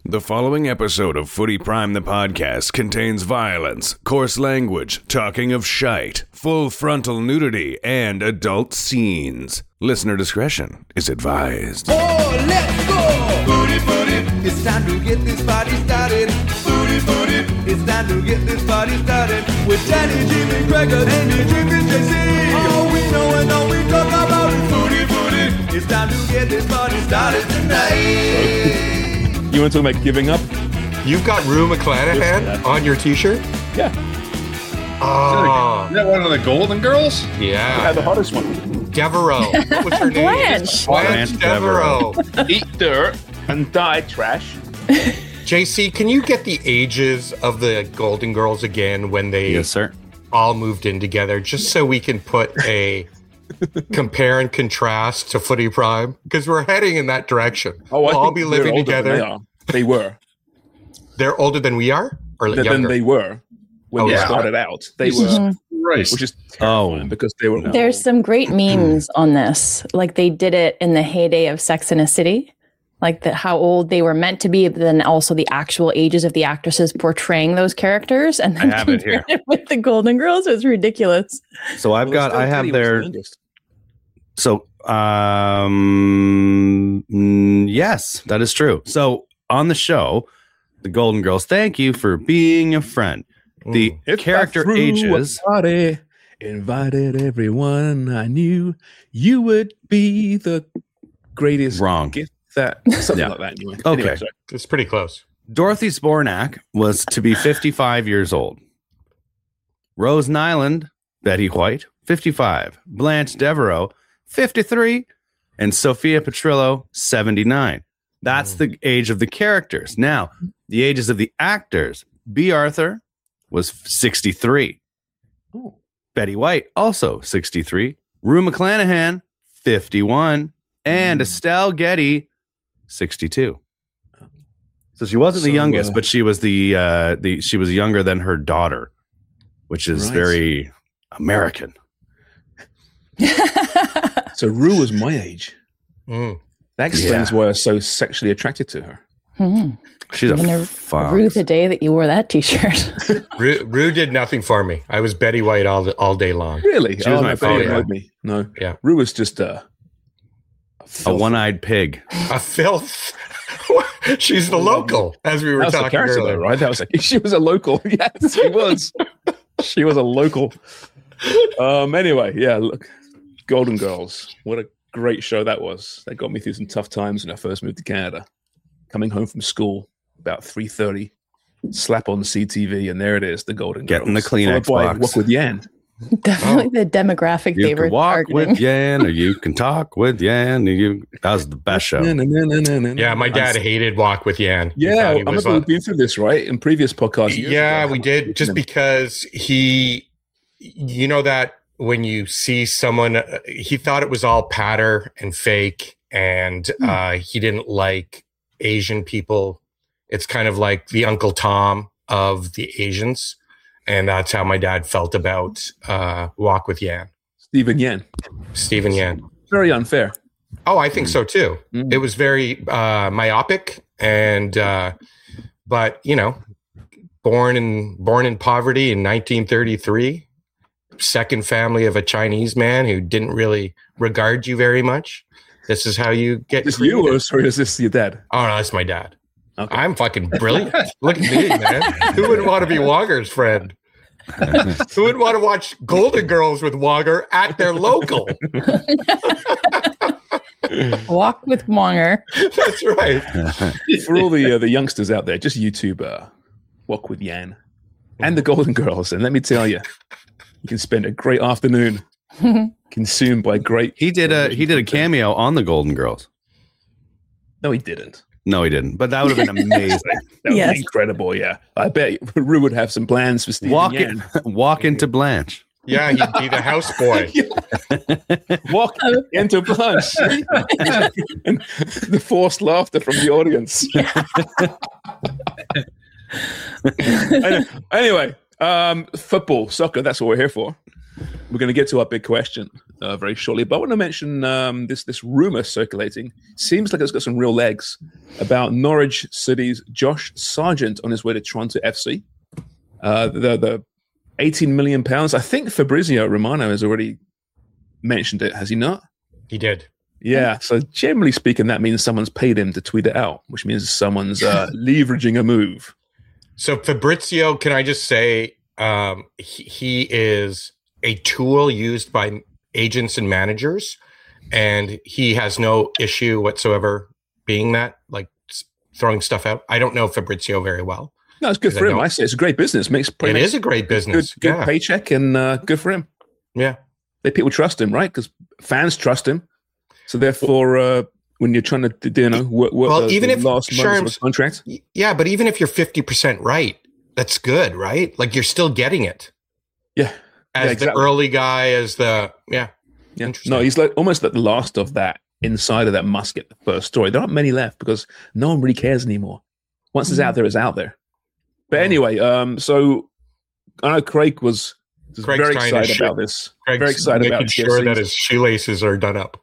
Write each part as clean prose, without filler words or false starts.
The following episode of Footy Prime the podcast contains violence, coarse language, talking of shite, full frontal nudity, and adult scenes. Listener discretion is advised. Oh, let's go! Footy, footy, it's time to get this party started. Footy, footy, it's time to get this party started. With Danny, Jimmy, Gregor, Andy, Jimmy, JC. All we know and all we talk about is footy, footy. It's time to get this party started tonight. You want to talk about giving up? You've got Rue McClanahan on your t-shirt? Yeah. Oh, Is that one of the Golden Girls? yeah. The hottest one. Devereaux. What was her name? Blanche. Blanche Devereaux. Eat dirt and die trash. JC, can you get the ages of the Golden Girls again when they Yes, sir. all moved in together, just so we can put a compare and contrast to Footy Prime? Because we're heading in that direction. Oh, we'll I all think be they're living older than together. They are. They were. They're older than we are? Or Than younger? they were when Oh, they yeah. started out. They Jesus were. Christ. Which is terrifying because they were. There's some great memes on this. Like they did it in the heyday of Sex and the City. Like how old they were meant to be, but then also the actual ages of the actresses portraying those characters. And then I have it here. compared with the Golden Girls. It was ridiculous. So I have their. So, yes, that is true. So on the show, the Golden Girls, thank you for being a friend. The character ages. Party, invited everyone I knew. You would be the greatest. Wrong. Gift that something Yeah. like that. Anyway. Okay. Anyway, sorry. It's pretty close. Dorothy Spornak was to be 55 years old. Rose Nyland, Betty White, 55. Blanche Devereaux, 53. And Sophia Petrillo, 79. That's the age of the characters. Now, the ages of the actors. B. Arthur was 63. Oh. Betty White, also 63. Rue McClanahan, 51. And Estelle Getty, 62. So she wasn't the So, youngest, but she was she was younger than her daughter, which is Right. very American. So Rue was my age. Mm. That explains why I was so sexually attracted to her. She's Even a a fox. Ruth the day that you wore that T-shirt. Rue did nothing for me. I was Betty White all day long. Really? She was my no, favorite. Betty annoyed me. No. Yeah. Rue was just A one-eyed pig. A filth. She's the local, as we were That was the talking character, though, earlier. right? That was like she was a local. Yes, she was. She was a local. Anyway, yeah. Look, Golden Girls. What a great show that was. That got me through some tough times when I first moved to Canada. Coming home from school about 3:30, slap on the CTV, and there it is, the Golden Girls. Getting the Kleenex Followed by box. Walk with Yan. Definitely the demographic You they were can walk targeting. with Yan, or you can talk with Yan. That was the best show. Yeah, my dad hated Walk with Yan. He Yeah, thought I he was remember we've been through this, right? In previous podcasts. years yeah, ago. we did. Just because you know that when you see someone, he thought it was all patter and fake, and he didn't like Asian people. It's kind of like the Uncle Tom of the Asians. And that's how my dad felt about Walk with Yan. Stephen Yan. Stephen Yan. Very unfair. Oh, I think so too. Mm. It was very myopic, and but you know, born in poverty in 1933, second family of a Chinese man who didn't really regard you very much. This is how you get. Is this you treated. or sorry, is this your dad? Oh no, that's my dad. Okay. I'm fucking brilliant. Look at me, man. Who wouldn't want to be Wonger's friend? Who would want to watch Golden Girls with Wonger at their local? Walk with Wonger. That's right. For all the youngsters out there, just YouTube Walk with Yan and the Golden Girls, and let me tell you, you can spend a great afternoon consumed by great. He did a cameo on the Golden Girls. No, he didn't. No, he didn't. But that would have been amazing. That would Yes. be incredible. Yeah, I bet Rue would have some plans for Stephen Yan. Walk into Blanche. Yeah, he'd be the houseboy. Walk into Blanche. And the forced laughter from the audience. Anyway, football, soccer, that's what we're here for. We're going to get to our big question. very shortly. But I want to mention this rumor circulating. Seems like it's got some real legs about Norwich City's Josh Sargent on his way to Toronto FC. The £18 million. I think Fabrizio Romano has already mentioned it, has he not? He did. Yeah. So generally speaking, that means someone's paid him to tweet it out, which means someone's leveraging a move. So Fabrizio, can I just say, he is a tool used by agents and managers, and he has no issue whatsoever being that, like throwing stuff out. I don't know Fabrizio very well. No, it's good for him. I say it's a great business. It is a great business. Good paycheck, and good for him. Yeah. People trust him, right? Because fans trust him. So therefore, when you're trying to work even if last months of a contract, yeah, but even if you're 50% right, that's good, right? Like you're still getting it. Yeah, as the early guy, as the Interesting. No, he's like almost at the last of that inside of that must get the first story. There aren't many left because no one really cares anymore. Once it's out there, it's out there. But anyway, so I know Craig was very excited about this. Craig's very excited making about sure that his shoelaces are done up.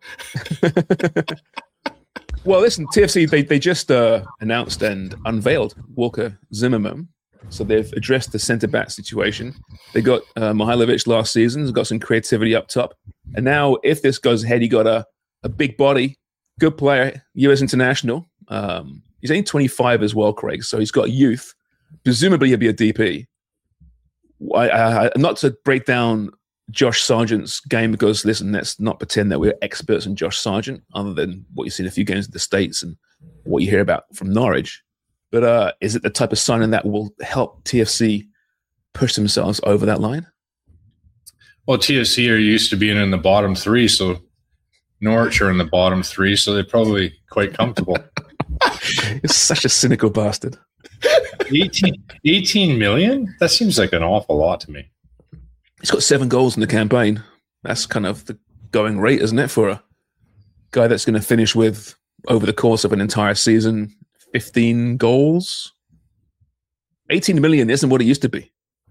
Well, listen, TFC, they just announced and unveiled Walker Zimmerman. So they've addressed the centre-back situation. They got Mihailovic last season. He's got some creativity up top. And now if this goes ahead, he got a big body, good player, US international. He's only 25 as well, Craig. So he's got youth. Presumably he'll be a DP. Not to break down Josh Sargent's game because, listen, let's not pretend that we're experts in Josh Sargent other than what you see in a few games in the States and what you hear about from Norwich. But is it the type of signing that will help TFC push themselves over that line? Well, TFC are used to being in the bottom three, so Norwich are in the bottom three, so they're probably quite comfortable. You're such a cynical bastard. 18 million? That seems like an awful lot to me. He's got 7 goals in the campaign. That's kind of the going rate, isn't it, for a guy that's going to finish with, over the course of an entire season, 15 goals? 18 million isn't what it used to be.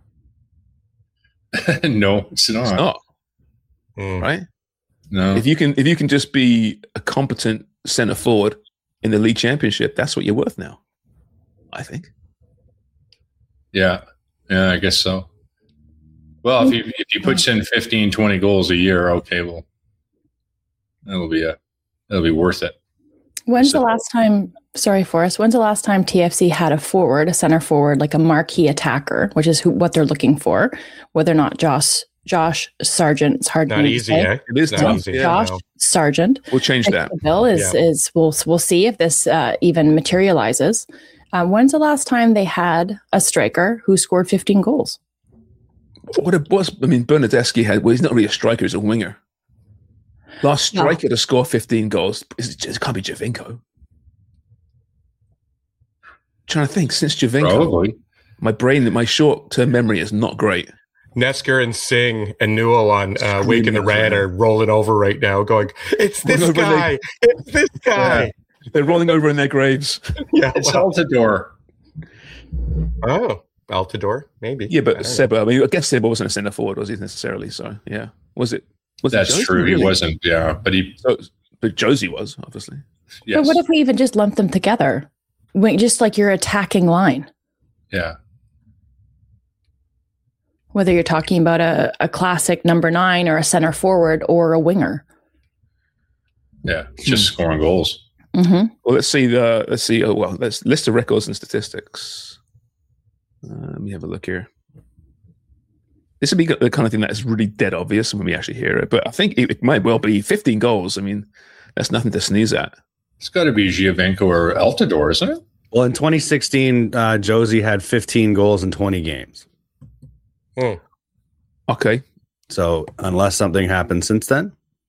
No, it's not. It's not. Right? No. If you can just be a competent centre forward in the league championship, that's what you're worth now, I think. Yeah, I guess so. Well, if you put in 15, 20 goals a year, okay, well, it'll be worth it. When's the last time TFC had a center forward, like a marquee attacker, which is what they're looking for, whether or not Josh Sargent, it's hard not to easy, say. eh? It is Josh Sargent. We'll change that. Bill we'll see if this even materializes. When's the last time they had a striker who scored 15 goals? Bernardeschi he's not really a striker, he's a winger. Last striker to score 15 goals, it can't be Javinko. Trying to think, since Javinko, probably. my short-term memory is not great. Nesker and Singh and Newell on Wake in the Red are rolling over right now going, it's this guy. It's this guy. Yeah. They're rolling over in their graves. Yeah, it's Altidore. Oh, Altidore, maybe. Yeah, but Seba, I guess Seba wasn't a centre forward, was he necessarily? So, yeah. Was it? That's Josie, true. really? He wasn't, yeah. But Josie was, obviously. Yes. But what if we even just lump them together? Just like your attacking line. Yeah. Whether you're talking about a classic number 9 or a center forward or a winger. Yeah, just scoring goals. Mm-hmm. Well, let's see. Let's list the records and statistics. Let me have a look here. This would be the kind of thing that is really dead obvious when we actually hear it, but I think it might well be 15 goals. I mean, that's nothing to sneeze at. It's got to be Giovinco or Altidore, isn't it? Well, in 2016, Josie had 15 goals in 20 games. Okay. So unless something happened since then.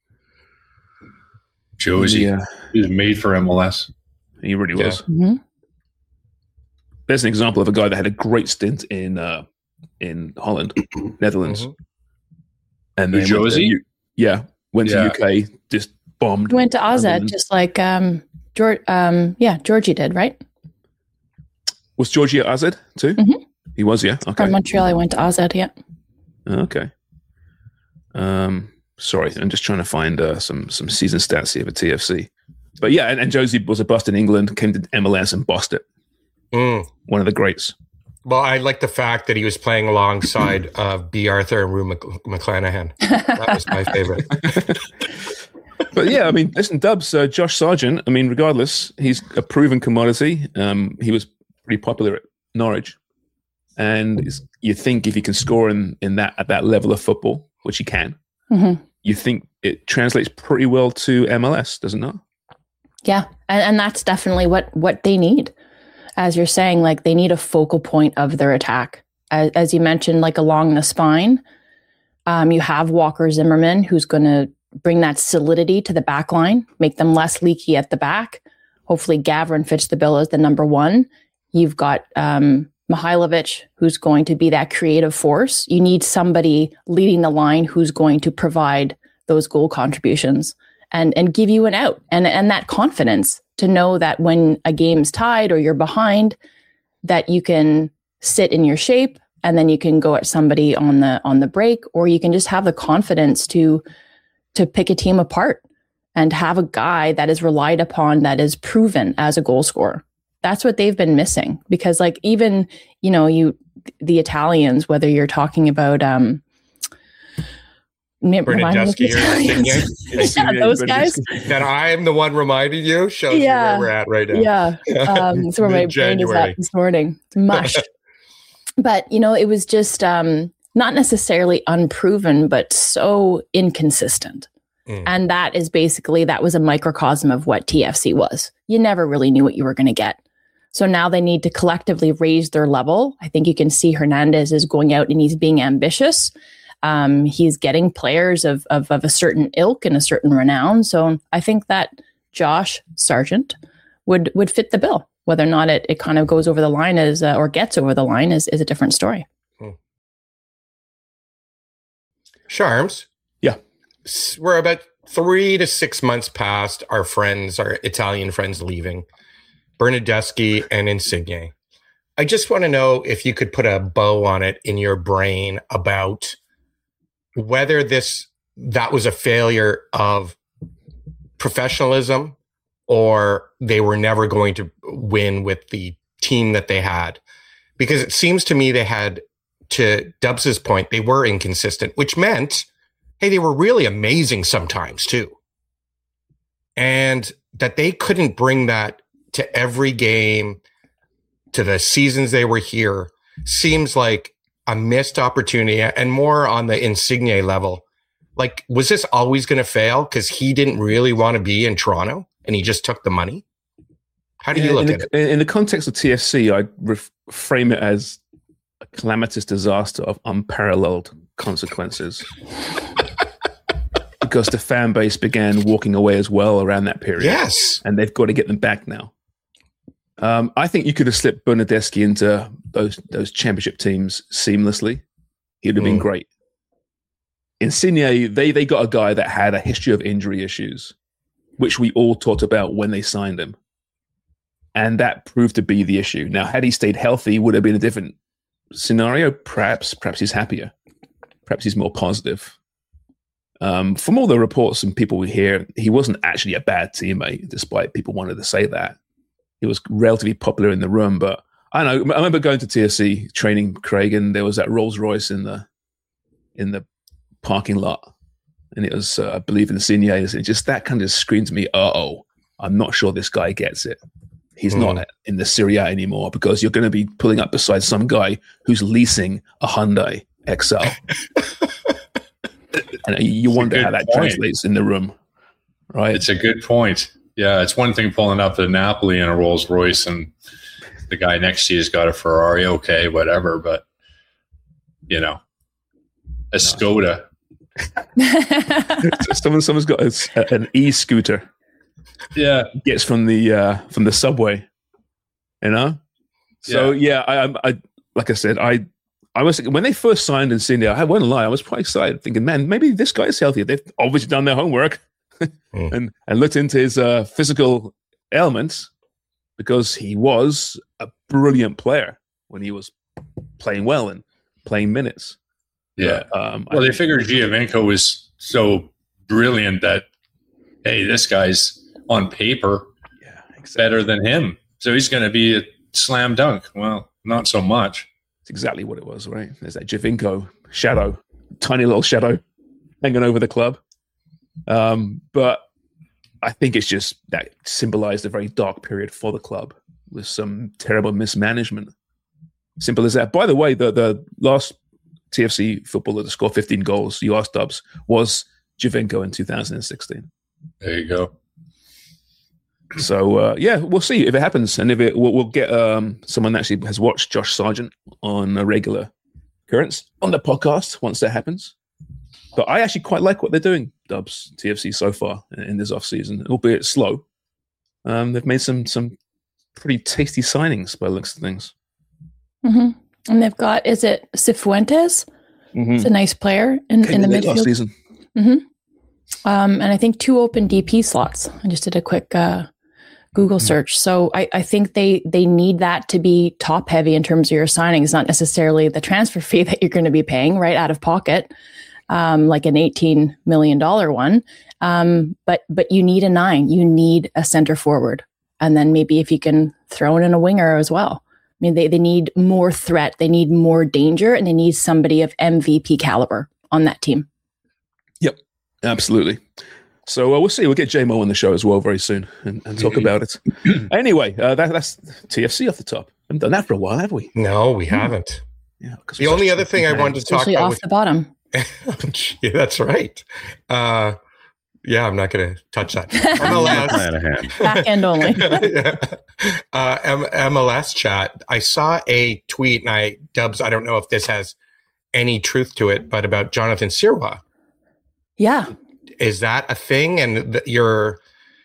Josie, he was made for MLS. He really was. Mm-hmm. There's an example of a guy that had a great stint in Holland, Netherlands. Mm-hmm. And then Josie? Went to UK, just bombed. Went to AZ, just like Georgie did, right? Was Georgie at AZ too? Mm-hmm. He was, yeah. Okay. From Montreal, I went to AZ, yeah. Okay. Sorry, I'm just trying to find some season stats here for TFC. But yeah, and Josie was a bust in England, came to MLS and bossed it. One of the greats. Well, I like the fact that he was playing alongside B. Arthur and Rue McClanahan. That was my favorite. But yeah, I mean, listen, Dubs, Josh Sargent, I mean, regardless, he's a proven commodity. He was pretty popular at Norwich. And you think if he can score in that at that level of football, which he can, you think it translates pretty well to MLS, doesn't it? Yeah. And that's definitely what they need. As you're saying, like they need a focal point of their attack. As you mentioned, like along the spine, you have Walker Zimmerman, who's going to bring that solidity to the back line, make them less leaky at the back. Hopefully Gavrin fits the bill as the number one. You've got Mihailovic, who's going to be that creative force. You need somebody leading the line who's going to provide those goal contributions and give you an out and that confidence to know that when a game's tied or you're behind, that you can sit in your shape and then you can go at somebody on the break, or you can just have the confidence to pick a team apart and have a guy that is relied upon, that is proven as a goal scorer. That's what they've been missing, because like even, the Italians, whether you're talking about Bernardeschi yeah, those guys. That I'm the one reminding you shows you where we're at right now. Yeah. So where my brain is at this morning. It's mush. But, it was just not necessarily unproven, but so inconsistent. And that was a microcosm of what TFC was. You never really knew what you were going to get. So now they need to collectively raise their level. I think you can see Hernandez is going out and he's being ambitious. He's getting players of a certain ilk and a certain renown. So I think that Josh Sargent would fit the bill. Whether or not it kind of goes over the line or gets over the line is a different story. Sharms. Yeah. We're about 3 to 6 months past our Italian friends leaving, Bernardeschi and Insigne. I just want to know if you could put a bow on it in your brain about whether that was a failure of professionalism or they were never going to win with the team that they had. Because it seems to me they had, to Dubs's point, they were inconsistent, which meant, hey, they were really amazing sometimes too. And that they couldn't bring that to every game, to the seasons they were here, seems like a missed opportunity, and more on the Insigne level. Like, was this always going to fail because he didn't really want to be in Toronto and he just took the money? How do you look at it? In the context of TFC, I'd frame it as a calamitous disaster of unparalleled consequences. Because the fan base began walking away as well around that period. Yes. And they've got to get them back now. I think you could have slipped Bernardeschi into those championship teams seamlessly. He would have been great. Insigne, they got a guy that had a history of injury issues, which we all talked about when they signed him. And that proved to be the issue. Now, had he stayed healthy, would have been a different scenario. Perhaps he's happier. Perhaps he's more positive. From all the reports and people we hear, he wasn't actually a bad teammate, despite people wanted to say that. He was relatively popular in the room, but I don't know. I remember going to TFC training, Craig, and there was that Rolls Royce in the parking lot, and it was, I believe, Insigne. And just that kind of screamed to me, I'm not sure this guy gets it. He's not in the Serie A anymore, because you're going to be pulling up beside some guy who's leasing a Hyundai XL. And you wonder how that translates in the room, right? It's a good point. Yeah, it's one thing pulling up to Napoli in a Rolls Royce and the guy next to you's got a Ferrari, okay, whatever, but, a Skoda. Someone's got an e-scooter. Yeah. Gets from the subway, So, I like I said, I was, when they first signed Insigne, I won't lie, I was quite excited, thinking, man, maybe this guy's healthier. They've obviously done their homework and looked into his physical ailments, because he was a brilliant player when he was playing well and playing minutes. Yeah. They figured Giovinco was so brilliant that, hey, this guy's on paper better than him. So he's going to be a slam dunk. Well, not so much. It's exactly what it was, right? There's that Giovinco shadow, tiny little shadow hanging over the club. But I think it's just that symbolized a very dark period for the club with some terrible mismanagement. Simple as that. By the way, the last TFC footballer to score 15 goals, you asked Dubs, was Giovinco in 2016. There you go. So, we'll see if it happens. And if it, we'll get someone that actually has watched Josh Sargent on a regular occurrence on the podcast once that happens. But I actually quite like what they're doing, Dubs, TFC, so far in this offseason, albeit slow. They've made some pretty tasty signings by the looks of things. Mm-hmm. And they've got, is it Cifuentes? Mm-hmm. It's a nice player in the midfield. Last season. Mm-hmm. And I think 2 open DP slots. I just did a quick Google search. So I think they need that to be top heavy in terms of your signings, not necessarily the transfer fee that you're going to be paying right out of pocket, like an $18 million one. But you need a 9. You need a center forward. And then maybe if you can throw in a winger as well. I mean, they need more threat. They need more danger. And they need somebody of MVP caliber on that team. Yep, absolutely. So we'll see. We'll get JMO on the show as well very soon and talk about it. Anyway, that's TFC off the top. We haven't done that for a while, have we? No, we haven't. Yeah. The only other thing I wanted to talk about off the bottom. Yeah, that's right. Yeah, I'm not going to touch that. MLS. Back end only. MLS chat. I saw a tweet, and Dubs, I don't know if this has any truth to it, but about Jonathan Sirois. Yeah. Is that a thing? And your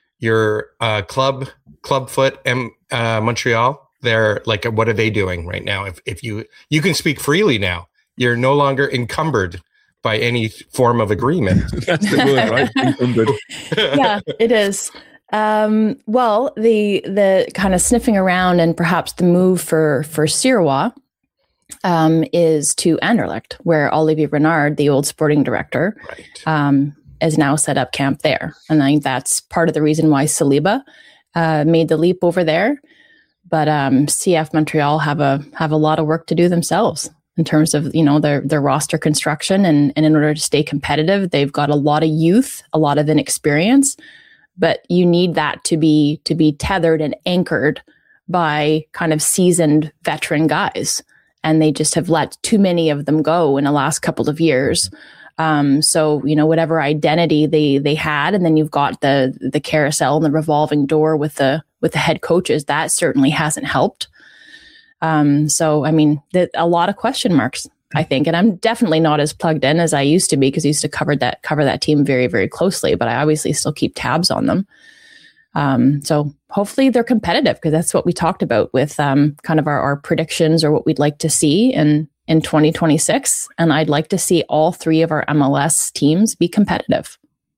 Clubfoot Montreal, they're like, what are they doing right now? If you can speak freely now, you're no longer encumbered by any form of agreement. That's the word, right? Encumbered. Yeah, it is. Well, the kind of sniffing around and perhaps the move for Sirois is to Anderlecht, where Olivier Renard, the old sporting director, is now set up camp there. And I think that's part of the reason why Saliba made the leap over there. But CF Montreal have a lot of work to do themselves in terms of, their roster construction. And in order to stay competitive, they've got a lot of youth, a lot of inexperience, but you need that to be tethered and anchored by kind of seasoned veteran guys. And they just have let too many of them go in the last couple of years. So, whatever identity they had, and then you've got the carousel and the revolving door with the head coaches, that certainly hasn't helped. So, I mean, a lot of question marks, I think, and I'm definitely not as plugged in as I used to be, because I used to cover that team very, very closely, but I obviously still keep tabs on them. So hopefully they're competitive, because that's what we talked about with kind of our predictions or what we'd like to see in 2026. And I'd like to see all 3 of our MLS teams be competitive.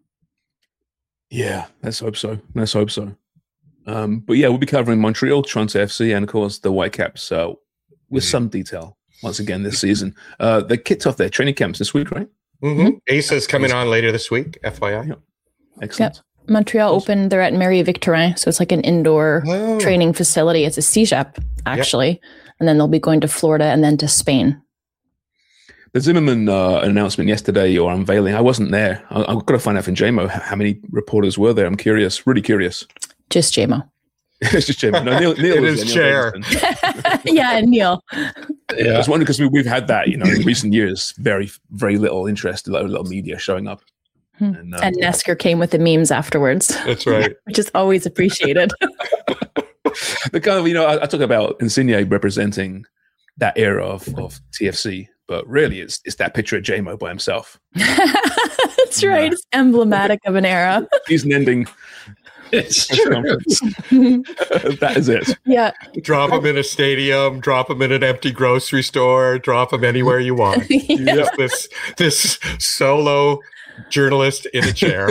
Yeah, let's hope so. But yeah, we'll be covering Montreal, Toronto FC, and of course the Whitecaps with some detail once again this season. They kicked off their training camps this week, right? Mm-hmm. Ace is coming on later this week, FYI. Yeah. Excellent. Yep. Montreal opened, they're at Mairie-Victorin, so it's like an indoor training facility. It's a CEGEP, actually. Yep. And then they'll be going to Florida and then to Spain. The Zimmerman announcement yesterday, or unveiling, I wasn't there. I've got to find out from JMO how many reporters were there. I'm curious, really curious. Just JMO. It's just JMO. No, Neil in was his there, chair. Yeah, and Neil. Yeah. I was wondering, because we've had that, in recent years, very, very little interest, little media showing up. And Nesker came with the memes afterwards. That's right. Which is always appreciated. The kind of, I talk about Insigne representing that era of TFC, but really it's that picture of JMO by himself. That's right. It's emblematic of an era. He's an ending. It's true. That is it. Yeah. Drop him in a stadium, drop him in an empty grocery store, drop him anywhere you want. Yeah. This solo journalist in a chair.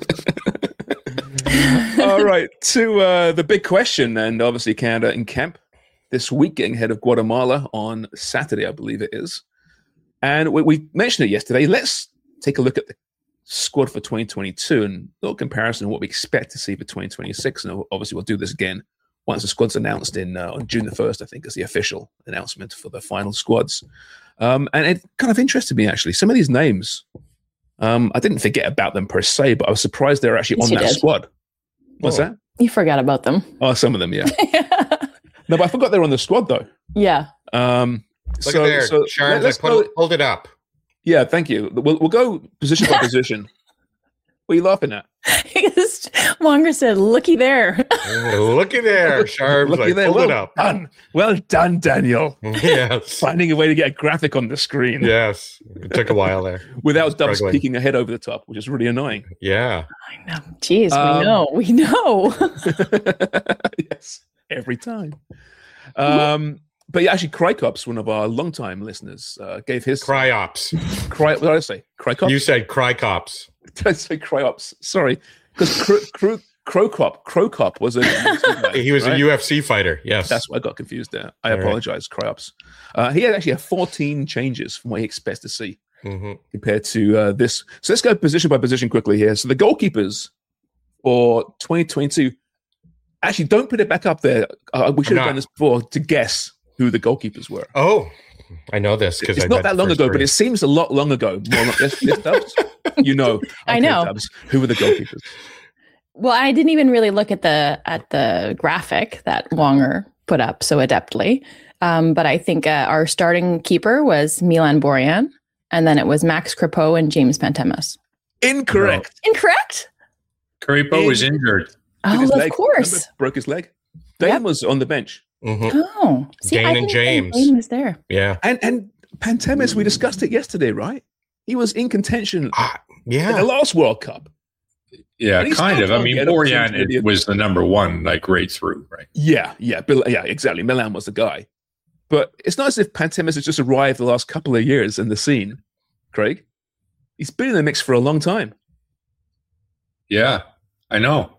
All right, to the big question, and obviously Canada in camp this week, getting ahead of Guatemala on Saturday, I believe it is. And we mentioned it yesterday. Let's take a look at the squad for 2022 and a little comparison of what we expect to see for 2026. And obviously, we'll do this again once the squad's announced on June the 1st, I think, is the official announcement for the final squads. And it kind of interested me, actually. Some of these names, I didn't forget about them per se, but I was surprised they're actually on that squad. What's that? You forgot about them. Oh, some of them, yeah. No, but I forgot they're on the squad, though. Yeah. Look at there, Sharms, let's hold it up. Yeah, thank you. We'll go position by position. What are you laughing at? Because Wonger said, looky there. Looky there, Sharms. Looky there. Hold it Well up. done. Well done, Daniel. Yes. Finding a way to get a graphic on the screen. Yes. It took a while there. Without Dubs Struggling. peeking ahead over the top, which is really annoying. Yeah. I know. Jeez, we know. Yes, every time. But yeah, actually, Crycops, one of our longtime listeners, gave his Cryops. What did I say? Crycops? You said Crycops. Did I say Cryops? Sorry, because Crocop was a He was right? a UFC fighter. Yes. That's why I got confused there. I All apologize, Cryops. He had actually 14 changes from what he expects to see compared to this. So let's go position by position quickly here. So the goalkeepers for 2022, actually, don't put it back up there. We should have done this before to guess who the goalkeepers were. Oh, I know this because It's not that long ago, but it seems a lot long ago. Well, not this Dubs. You know. I know. Dubs. Who were the goalkeepers? Well, I didn't even really look at the graphic that Wonger put up so adeptly. But I think our starting keeper was Milan Borjan, and then it was Max Crepeau and James Pantemis. Incorrect. Incorrect? Crepeau was injured. Broke his Oh, of leg. course. Remember? Broke his leg. Dane was on the bench. Oh, see, Dane I and didn't think James. Dane was there. Yeah. And Pantemis, we discussed it yesterday, right? He was in contention in the Yeah. last World Cup. Yeah, But he's kind still of. I trying to mean, get up to Borjan maybe- was the number one, like right through, right? Yeah, exactly. Milan was the guy. But it's not as if Pantemis has just arrived the last couple of years in the scene, Craig. He's been in the mix for a long time. Yeah, I know.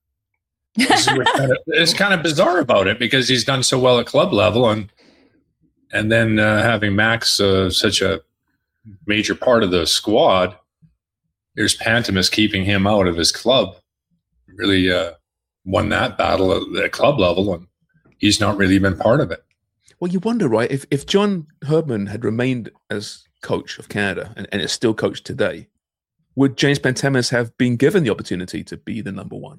It's kind of bizarre about it because he's done so well at club level, and then having Max such a major part of the squad, there's Pantemis keeping him out of his club. Really won that battle at the club level, and he's not really been part of it. Well, you wonder, right? If John Herdman had remained as coach of Canada and is still coach today, would James Pantemis have been given the opportunity to be the number one?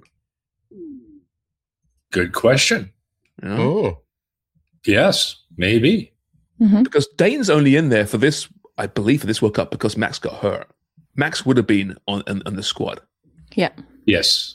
Good question. You know? Oh. Yes, maybe. Because Dane's only in there for this, I believe, for this World Cup because Max got hurt. Max would have been on the squad. Yeah. Yes.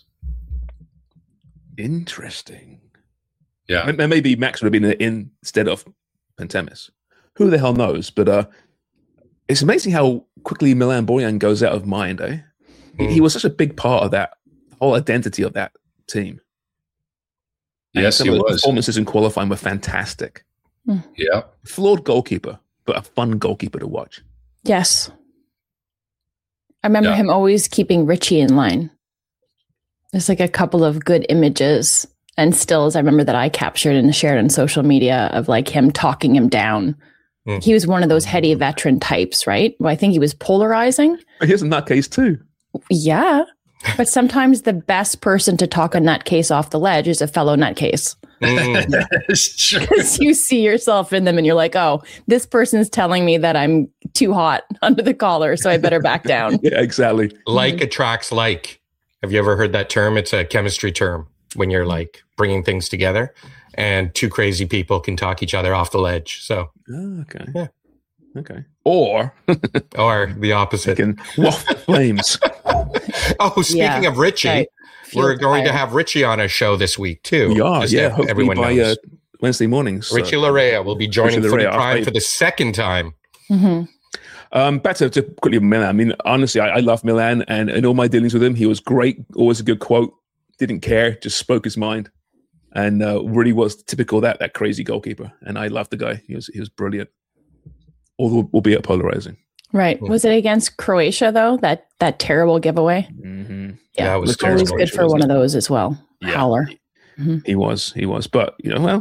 Interesting. Yeah. And maybe Max would have been in instead of Pantemis. Who the hell knows? But it's amazing how quickly Milan Borjan goes out of mind, eh? He was such a big part of that whole identity of that team. And Yes, some he of the was. performances in qualifying were fantastic. Yeah. Flawed goalkeeper, but a fun goalkeeper to watch. Yes. I remember Yeah. him always keeping Richie in line. There's like a couple of good images and stills I remember that I captured and shared on social media of like him talking him down. He was one of those heady veteran types, right? Well, I think he was polarizing. Here's a nutcase too. Yeah. But sometimes the best person to talk a nutcase off the ledge is a fellow nutcase. It's true. Because you see yourself in them and you're like, oh, this person's telling me that I'm too hot under the collar, so I better back down. Yeah, exactly. Like attracts like. Have you ever heard that term? It's a chemistry term when you're like bringing things together and two crazy people can talk each other off the ledge. So, Oh, okay. Yeah. Okay. Or or the opposite. can waft the flames. Oh, speaking of Richie, Right. we're Feel going to fire. have Richie on a show this week too. We are, just yeah. so Hopefully everyone by knows. Wednesday mornings. So. Richie Larea will be joining Richie Footy Larea, Prime I- for the second time. Back to quickly Milan. I mean, honestly, I love Milan, and in all my dealings with him, he was great. Always a good quote. Didn't care, just spoke his mind, and really was typical of that crazy goalkeeper. And I loved the guy. He was brilliant, albeit polarizing. Right. Was it against Croatia though? That terrible giveaway? Mm-hmm. Yeah, it was Looked Always terrible. good for one of those as well. Yeah. Howler. He was, but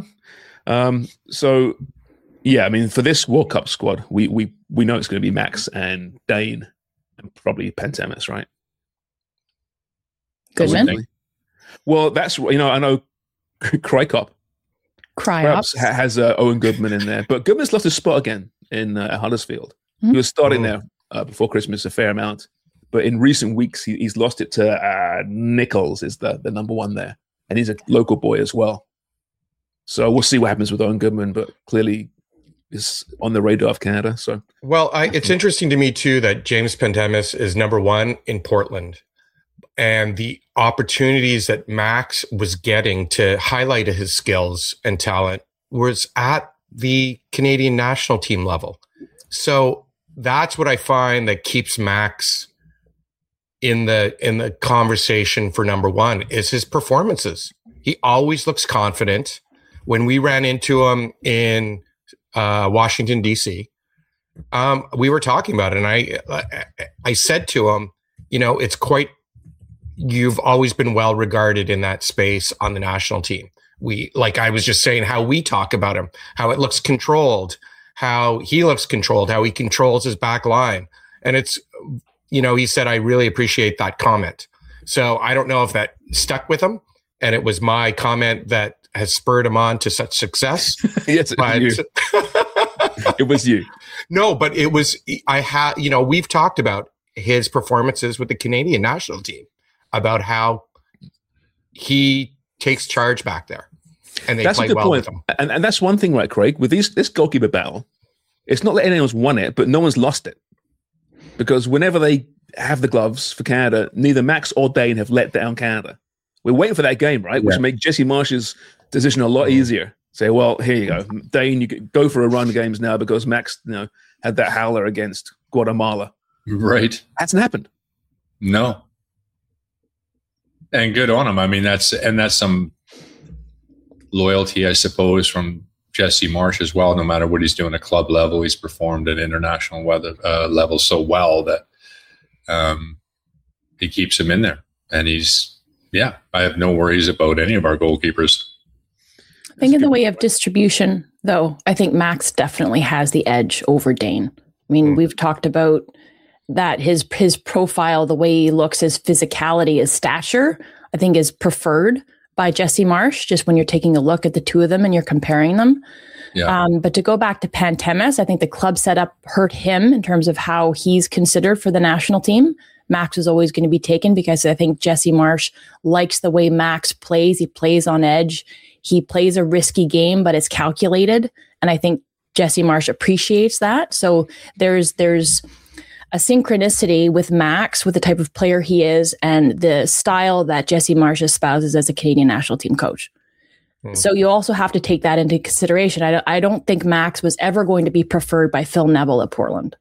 so yeah, I mean, for this World Cup squad, we know it's going to be Max and Dane and probably Pantemis, right? Goodman. Well, that's I know Krykop Cryops. has Owen Goodman in there, but Goodman's lost his spot again in Huddersfield. He was starting there before Christmas a fair amount, but in recent weeks he's lost it to Nichols is the number one there, and he's a local boy as well. So we'll see what happens with Owen Goodman, but clearly is on the radar of Canada. So it's interesting to me too that James Pantemis is number one in Portland. And the opportunities that Max was getting to highlight his skills and talent was at the Canadian national team level. So that's what I find that keeps Max in the conversation for number one is his performances. He always looks confident. When we ran into him in Washington, D.C., we were talking about it. And I said to him, it's quite, you've always been well regarded in that space on the national team. I was just saying how we talk about him, how it looks controlled, how he looks controlled, how he controls his back line. And it's, he said, I really appreciate that comment. So I don't know if that stuck with him and it was my comment that has spurred him on to such success. Yes, it was you. No, but it was, we've talked about his performances with the Canadian national team, about how he takes charge back there, and they play well with him. And that's one thing, right, Craig? With this goalkeeper battle, it's not that anyone's won it, but no one's lost it. Because whenever they have the gloves for Canada, neither Max or Dane have let down Canada. We're waiting for that game, right? Which will make Jesse Marsh's decision a lot easier. Say, well, here you go, Dane, you go for a run of games now because Max, had that howler against Guatemala. Right. Hasn't happened. No. And good on him. I mean, that's some loyalty, I suppose, from Jesse Marsh as well. No matter what he's doing at club level, he's performed at international level so well that he keeps him in there. And I have no worries about any of our goalkeepers. I think in the way of distribution, though, I think Max definitely has the edge over Dane. I mean, we've talked about that his profile, the way he looks, his physicality, his stature, I think is preferred by Jesse Marsh, just when you're taking a look at the two of them and you're comparing them. Yeah. But to go back to Pantemis, I think the club setup hurt him in terms of how he's considered for the national team. Max was always going to be taken because I think Jesse Marsh likes the way Max plays. He plays on edge. He plays a risky game, but it's calculated. And I think Jesse Marsh appreciates that. So there's a synchronicity with Max, with the type of player he is, and the style that Jesse Marsh espouses as a Canadian national team coach. So you also have to take that into consideration. I don't think Max was ever going to be preferred by Phil Neville at Portland.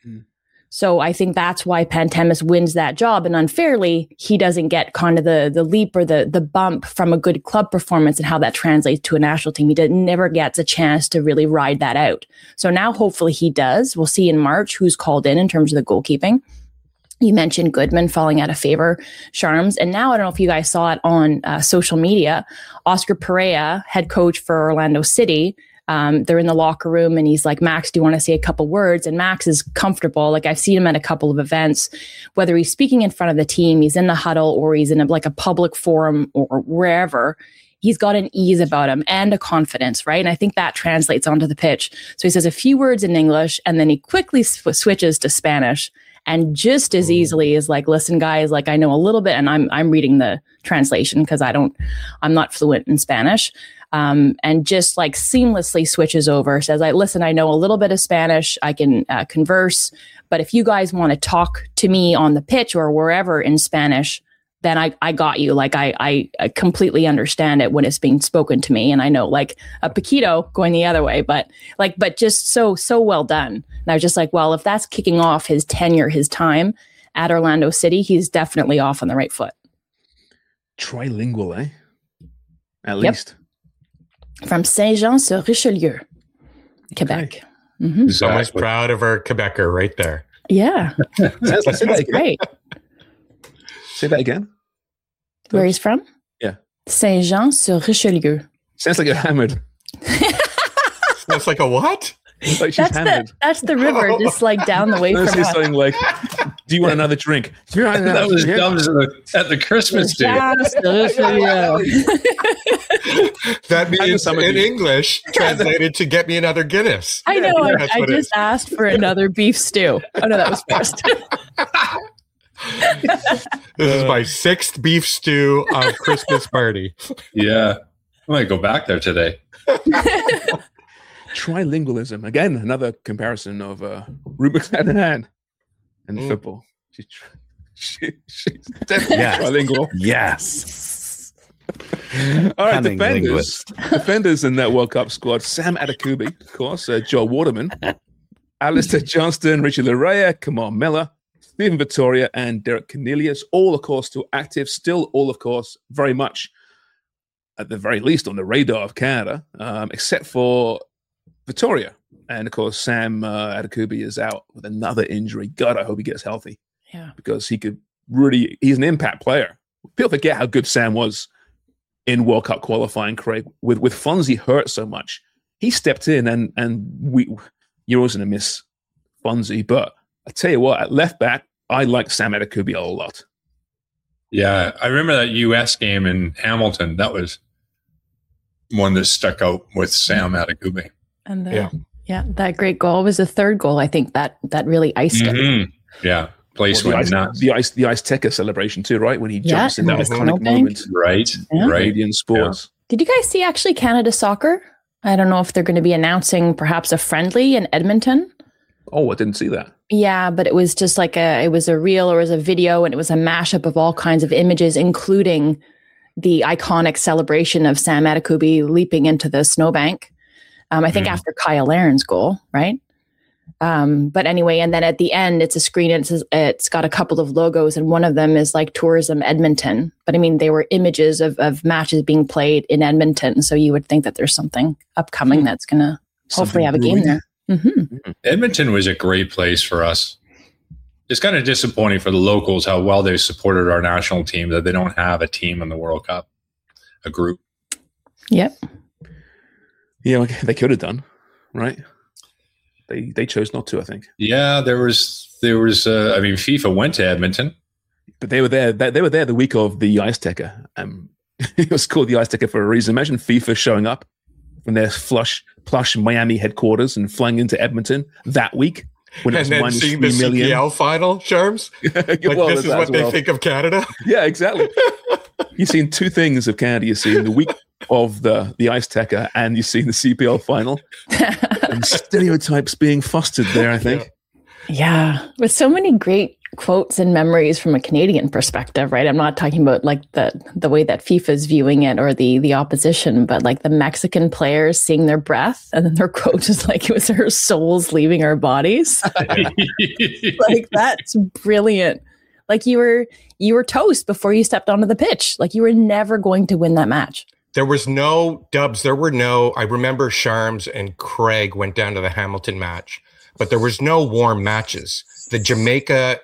So I think that's why Pantemis wins that job. And unfairly, he doesn't get kind of the leap or the bump from a good club performance and how that translates to a national team. He never gets a chance to really ride that out. So now hopefully he does. We'll see in March who's called in terms of the goalkeeping. You mentioned Goodman falling out of favor, Charms. And now I don't know if you guys saw it on social media. Oscar Perea, head coach for Orlando City, they're in the locker room and he's like, Max, do you want to say a couple words? And Max is comfortable. Like I've seen him at a couple of events, whether he's speaking in front of the team, he's in the huddle, or he's in a public forum or wherever. He's got an ease about him and a confidence, right? And I think that translates onto the pitch. So he says a few words in English and then he quickly switches to Spanish. And just as easily as like, listen, guys, like I know a little bit and I'm reading the translation because I'm not fluent in Spanish. And just like seamlessly switches over, says, listen, I know a little bit of Spanish. I can converse. But if you guys want to talk to me on the pitch or wherever in Spanish, then I got you. Like I completely understand it when it's being spoken to me. And I know like a Paquito going the other way, but just so well done. And I was just like, well, if that's kicking off his tenure, his time at Orlando City, he's definitely off on the right foot. Trilingual, eh? At least. From Saint-Jean-sur-Richelieu, Quebec. Mm-hmm. Someone's proud of our Quebecer right there. Yeah. That's great. Say that again. Where he's from? Yeah. Saint-Jean-sur-Richelieu. Sounds like you're hammered. Sounds like a what? Like she's hammered. That's the river, just like down the way from us. Something like Do you want another drink? That was dumb at the Christmas dinner. That means in English translated to get me another Guinness. I know. That's I what it just is. asked for another beef stew. Oh no, that was first. This is my 6th beef stew on Christmas party. Yeah. I might go back there today. Trilingualism. Again, another comparison of Root McClanahan and football. She's definitely trilingual. Yes. All right, Cunning defenders in that World Cup squad: Sam Adekubi, of course, Joel Waterman, Alistair Johnston, Richie Larea, Kamal Miller, Stephen Vittoria, and Derek Cornelius. All, of course, still active. Still, all, of course, very much, at the very least, on the radar of Canada, except for Vittoria. And, of course, Sam Adekubi is out with another injury. God, I hope he gets healthy. Yeah. Because he could really, he's an impact player. People forget how good Sam was in World Cup qualifying, Craig. With Fonzie hurt so much, he stepped in and you're always going to miss Fonzie. But I tell you what, at left back, I like Sam Adekubi a lot. Yeah, I remember that U.S. game in Hamilton. That was one that stuck out with Sam Adekubi. And that great goal was the third goal. I think that really iced it. Yeah. Place Well, went nuts. the Ice Tecker celebration too, right? When he jumps in that iconic Snowbank. moment. Right. Yeah. Right. Canadian sports. Did you guys see actually Canada Soccer? I don't know if they're going to be announcing perhaps a friendly in Edmonton. Oh, I didn't see that. Yeah, but it was just like it was a reel or it was a video, and it was a mashup of all kinds of images, including the iconic celebration of Sam Adekubi leaping into the snowbank. I think after Kyle Laren's goal, right? But anyway, and then at the end, it's a screen and it's got a couple of logos, and one of them is like Tourism Edmonton. But I mean, they were images of matches being played in Edmonton. So you would think that there's something upcoming that's going to hopefully have a game there. Mm-hmm. Edmonton was a great place for us. It's kind of disappointing for the locals how well they supported our national team that they don't have a team in the World Cup, a group. Yep. Yeah, they could have done, right? They chose not to, I think. Yeah, there was. I mean, FIFA went to Edmonton, But they were there. They were there the week of the Ice Tecker. It was called the Ice Tecker for a reason. Imagine FIFA showing up from their plush Miami headquarters and flying into Edmonton that week when it was And then minus seeing 3 the million. CPL final, Sherms? Like, Well, this is that what as they well. think of Canada? Yeah, exactly. You've seen two things of Canada. You've seen the week of the Ice Tecker, and you've seen the CPL final. And stereotypes being fostered there, I think. Yeah, with so many great quotes and memories from a Canadian perspective, right? I'm not talking about like the way that FIFA's viewing it or the opposition, but like the Mexican players seeing their breath, and then their quote is like, it was our souls leaving our bodies. Like, that's brilliant. Like you were toast before you stepped onto the pitch. Like you were never going to win that match. There was no dubs. I remember Sharms and Craig went down to the Hamilton match, but there was no warm matches. The Jamaica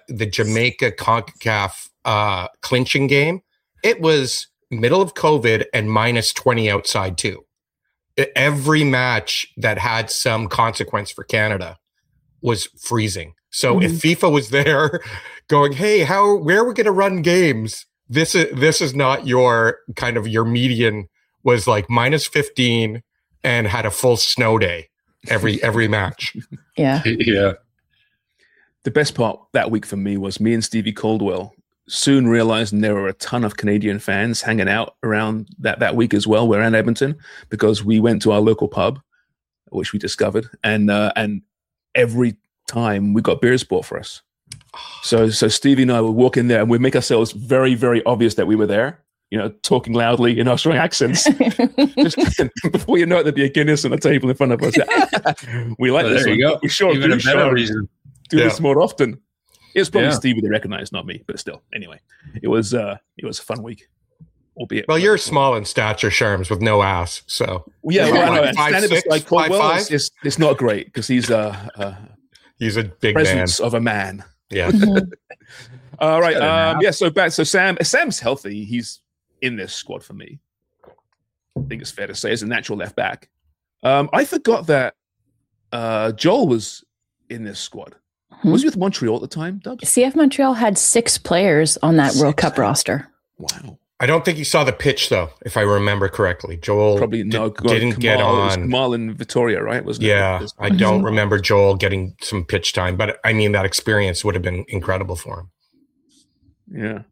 CONCACAF clinching game, it was middle of COVID and minus 20 outside too. Every match that had some consequence for Canada was freezing. So if FIFA was there going, hey, where are we going to run games? This is not your kind of your median was like minus 15 and had a full snow day every match. Yeah. Yeah. The best part that week for me was me and Stevie Caldwell soon realizing there were a ton of Canadian fans hanging out around that week as well. We're in Edmonton because we went to our local pub, which we discovered, and every time we got beers bought for us. So Stevie and I would walk in there and we'd make ourselves very, very obvious that we were there, talking loudly in our strong accents. Just before you know it, there'd be a Guinness on a table in front of us. We like this There one. you go. We sure Even do. a better reason. Do this more often. It was probably Yeah. Stevie that recognized, not me, but still. Anyway, it was a fun week, albeit. Well, you're small in stature, Sherms, with no ass. So Yeah, well, I know. And 5'6", standing beside Caldwell 5'5"? it's not great because he's a he's a big man. presence of a man. Yeah. All right. So Sam's healthy. He's in this squad for me. I think it's fair to say as a natural left back. I forgot that Joel was in this squad. Was he with Montreal at the time, Dubs? CF Montreal had 6 players on that World Cup roster. Wow. I don't think he saw the pitch though, if I remember correctly. Joel Probably no. didn't get on. Kamal and Vittoria, right? Wasn't Yeah, it? I don't remember Joel getting some pitch time, but I mean that experience would have been incredible for him. Yeah.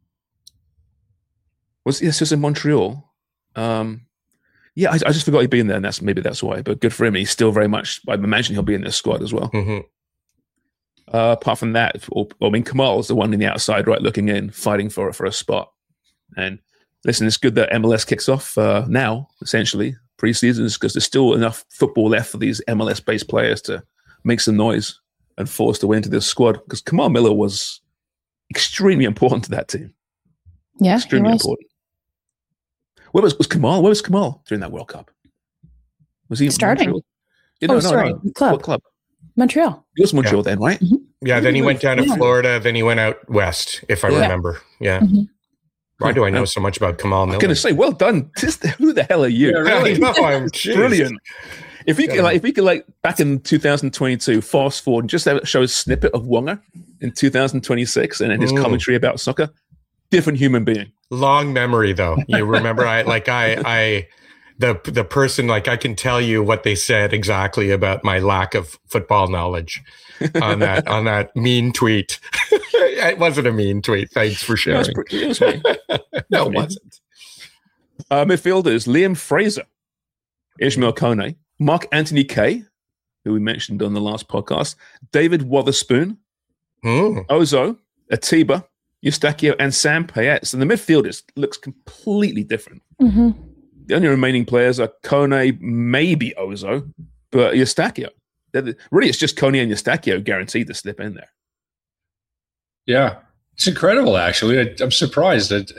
Was in Montreal? Yeah, I just forgot he'd been there, and that's why. But good for him. He's still very much. I imagine he'll be in this squad as well. Mm-hmm. Apart from that, Kamal's the one in the outside, right, looking in, fighting for a spot. And listen, it's good that MLS kicks off now, essentially, pre-seasons, because there's still enough football left for these MLS-based players to make some noise and force their way into this squad. Because Kamal Miller was extremely important to that team. Yeah, extremely important. Where was Kamal? Where was Kamal during that World Cup? Was he starting? Club. What club? Montreal. He was Montreal then, right? Mm-hmm. Yeah, then he went down to Florida, then he went out west, if I remember. Yeah. Mm-hmm. Why do I know so much about Kamal Miller? I'm going to say, well done. Who the hell are you? Yeah, really? I'm brilliant. If we could back in 2022, fast forward and just show a snippet of Wonga in 2026 and his commentary about soccer, different human being. Long memory though. You remember the person, like I can tell you what they said exactly about my lack of football knowledge on that mean tweet. It wasn't a mean tweet. Thanks for sharing. It was me. No, it wasn't. Midfielders, Liam Fraser, Ishmael Kone, Mark Anthony Kaye, who we mentioned on the last podcast, David Wotherspoon, Ozo, Atiba, Eustachio, and Sam Payet. And the midfielders looks completely different. Mm-hmm. The only remaining players are Kone, maybe Ozo, but Eustachio. Really, it's just Kone and Eustachio guaranteed to slip in there. Yeah, it's incredible, actually. I'm surprised that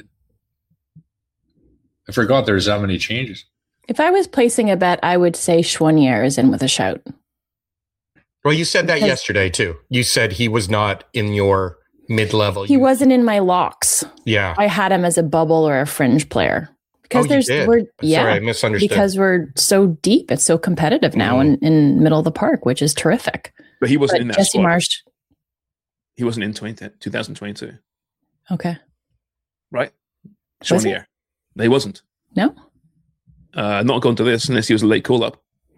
I forgot there's that many changes. If I was placing a bet, I would say Chouanier is in with a shout. Well, you said that yesterday, too. You said he was not in your mid-level. He wasn't in my locks. Yeah. I had him as a bubble or a fringe player. Because Sorry, I misunderstood. Because we're so deep. It's so competitive now in middle of the park, which is terrific. But he wasn't in that Jesse squad. Marsh. He wasn't in 2022. Okay. Right? Was he? Chouanier. No, he wasn't. No? Not going to this unless he was a late call-up.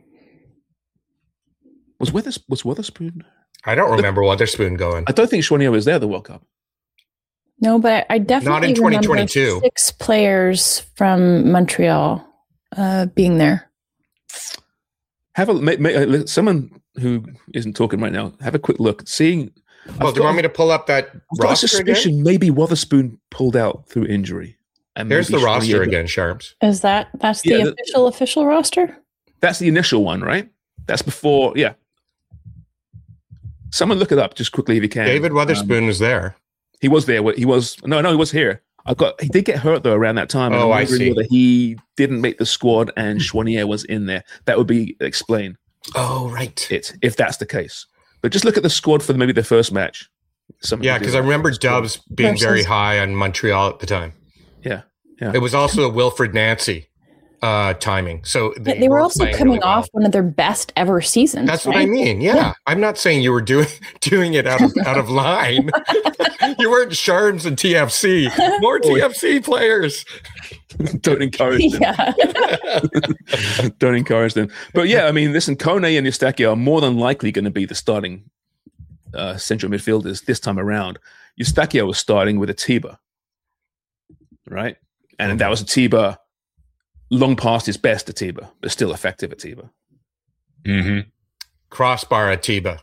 Was Wotherspoon? I don't remember Wotherspoon going. I don't think Chouanier was there at the World Cup. No, but I definitely Not in 2022. remember 6 players from Montreal being there. Have someone who isn't talking right now. Have a quick look. Seeing. Well, do you want me to pull up that I've got a roster suspicion again? maybe Wotherspoon pulled out through injury. And Here's the maybe roster Chouanier- again, Sharps. Is that's the official roster? That's the initial one, right? That's before. Yeah. Someone look it up just quickly if you can. David Wotherspoon was there. He was there. He was here. He did get hurt though around that time. Oh, I'm I see. whether he didn't make the squad and Chouanier was in there. That would be explain Oh, right. it if that's the case. But just look at the squad for maybe the first match. Yeah, because I remember Dubs being very high on Montreal at the time. Yeah. It was also a Wilfred Nancy timing. So They were also playing coming really well. off one of their best ever seasons. That's what I mean. Yeah. I'm not saying you were doing it out of line. You weren't Sharms and TFC. More TFC players. Don't encourage them. Yeah. Don't encourage them. But yeah, I mean, listen, Kone and Eustachio are more than likely going to be the starting central midfielders this time around. Eustachio was starting with Atiba, right? And that was Atiba long past his best Atiba, but still effective Atiba. Mm-hmm. Crossbar Atiba.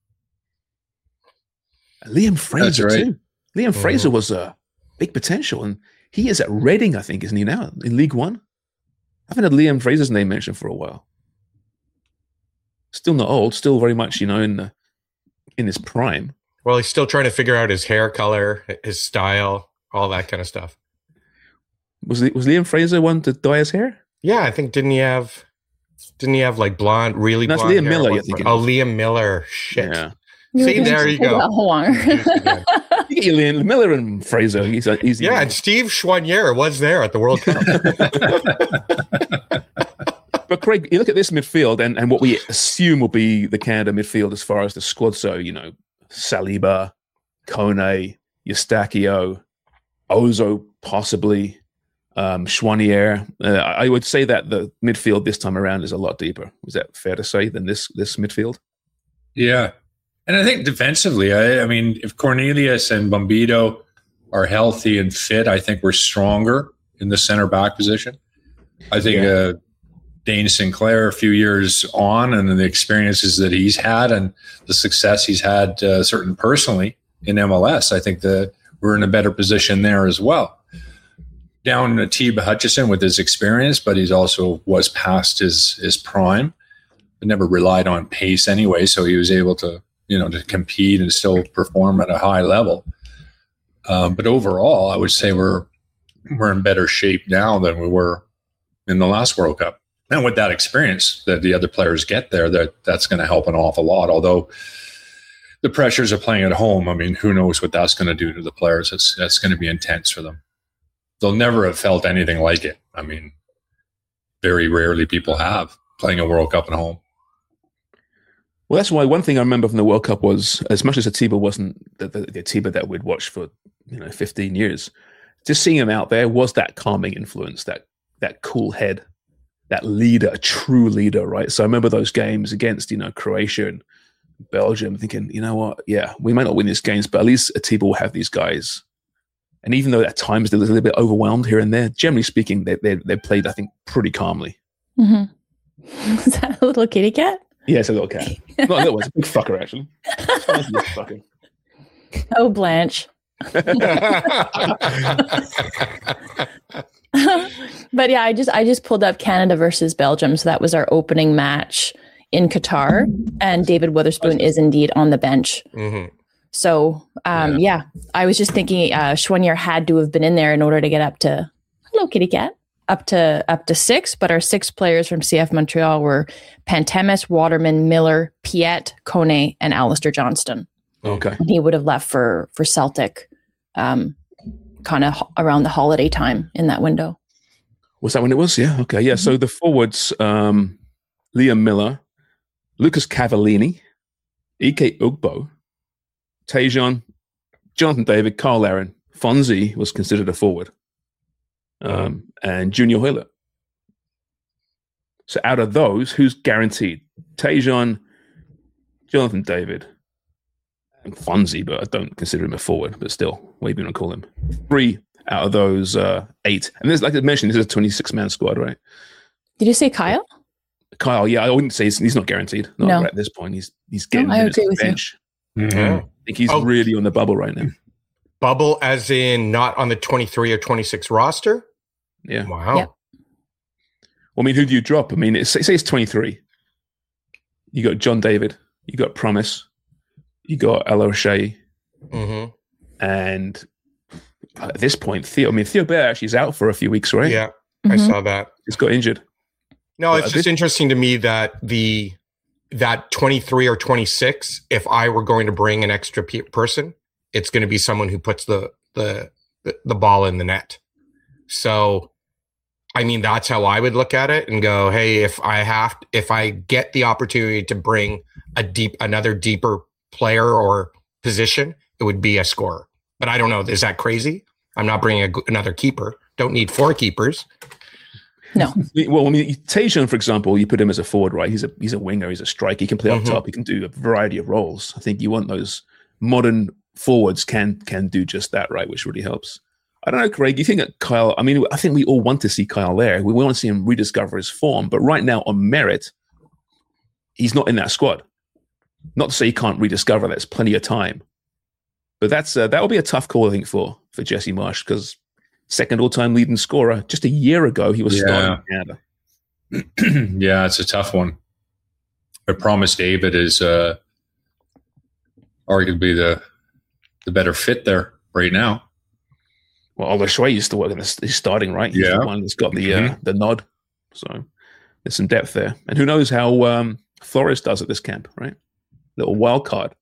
Liam Fraser, right. too. Liam Fraser was a big potential, and he is at Reading, I think, isn't he now, in League One? I haven't had Liam Fraser's name mentioned for a while. Still not old, still very much, in his prime. Well, he's still trying to figure out his hair color, his style, all that kind of stuff. Was Liam Fraser one to dye his hair? Yeah, I think didn't he have like blonde, really That's blonde Liam hair? Miller, you're thinking. Oh, Liam Miller. Shit. Yeah. See, there you go. You get Liam Miller and Fraser. He's easy. Yeah, and Steve Chouanier was there at the World Cup. But Craig, you look at this midfield and what we assume will be the Canada midfield as far as the squad. So, Saliba, Kone, Eustáquio, Ozo possibly, Chouanier. I would say that the midfield this time around is a lot deeper. Is that fair to say than this midfield? Yeah. And I think defensively, I mean, if Cornelius and Bombito are healthy and fit, I think we're stronger in the center back position. I think Dane Sinclair, a few years on, and the experiences that he's had and the success he's had certain personally in MLS, I think that we're in a better position there as well. Down Atiba Hutchison with his experience, but he's also was past his prime, but never relied on pace anyway, so he was able to to compete and still perform at a high level. But overall, I would say we're in better shape now than we were in the last World Cup. And with that experience that the other players get there, that's going to help an awful lot. Although the pressures of playing at home, I mean, who knows what that's going to do to the players? That's going to be intense for them. They'll never have felt anything like it. I mean, very rarely people have playing a World Cup at home. Well, that's why one thing I remember from the World Cup was, as much as Atiba wasn't the Atiba that we'd watched for 15 years, just seeing him out there was that calming influence, that cool head, that leader, a true leader, right? So I remember those games against Croatia and Belgium, thinking, you know what, yeah, we might not win these games, but at least Atiba will have these guys. And even though at times they were a little bit overwhelmed here and there, generally speaking, they played, I think, pretty calmly. Mm-hmm. Is that a little kitty cat? Yeah, it's a little cat. Not a little one, it's a big fucker, actually. Oh, Blanche. But yeah, I just pulled up Canada versus Belgium. So that was our opening match in Qatar. And David Witherspoon is indeed on the bench. Mm-hmm. So, yeah, I was just thinking Chouanier had to have been in there in order to get up to, hello, kitty cat, up to 6. But our 6 players from CF Montreal were Pantemis, Waterman, Miller, Piet, Kone, and Alistair Johnston. Okay. And he would have left for Celtic kind of around the holiday time in that window. Was that when it was? Yeah. Okay. Yeah. Mm-hmm. So the forwards, Liam Miller, Lucas Cavallini, Ike Ugbo, Tajon, Jonathan David, Carl Aaron, Fonzie was considered a forward, and Junior Hoylett. So out of those, who's guaranteed? Tajon, Jonathan David, and Fonzie, but I don't consider him a forward, but still, what are you going to call him? 3 out of those 8. And there's, like I mentioned, this is a 26-man squad, right? Did you say Kyle? Kyle, yeah, I wouldn't say he's not guaranteed. Not right at this point. He's getting I agree with bench. You. Mm-hmm. I think he's really on the bubble right now. Bubble as in not on the 23 or 26 roster? Yeah. Wow. Yep. Well, I mean, who do you drop? I mean, say it's 23. You got John David. You got Promise. You got El O'Shea. Mm-hmm. And at this point, Theo Bair actually is out for a few weeks, right? Yeah, Mm-hmm. I saw that. He's got injured. No, it's just interesting to me that that 23 or 26, if I were going to bring an extra person, it's going to be someone who puts the ball in the net. So, I mean, that's how I would look at it and go, hey, if I get the opportunity to bring another deeper player or position, it would be a scorer. But I don't know. Is that crazy? I'm not bringing another keeper. Don't need 4 keepers. No. Well, I mean, Tajon, for example, you put him as a forward, right? He's a winger. He's a striker. He can play up top. He can do a variety of roles. I think you want those modern forwards can do just that, right? Which really helps. I don't know, Craig. You think that Kyle? I mean, I think we all want to see Kyle there. We want to see him rediscover his form. But right now, on merit, he's not in that squad. Not to say he can't rediscover. There's plenty of time. But that will be a tough call, I think, for Jesse Marsch, because second all-time leading scorer. Just a year ago, he was starting in Canada. Yeah, it's a tough one. But Promise David is arguably the better fit there right now. Well, Oliver Shway used to work in he's starting, right? He's the one that's got the nod. So there's some depth there. And who knows how Flores does at this camp, right? Little wild card.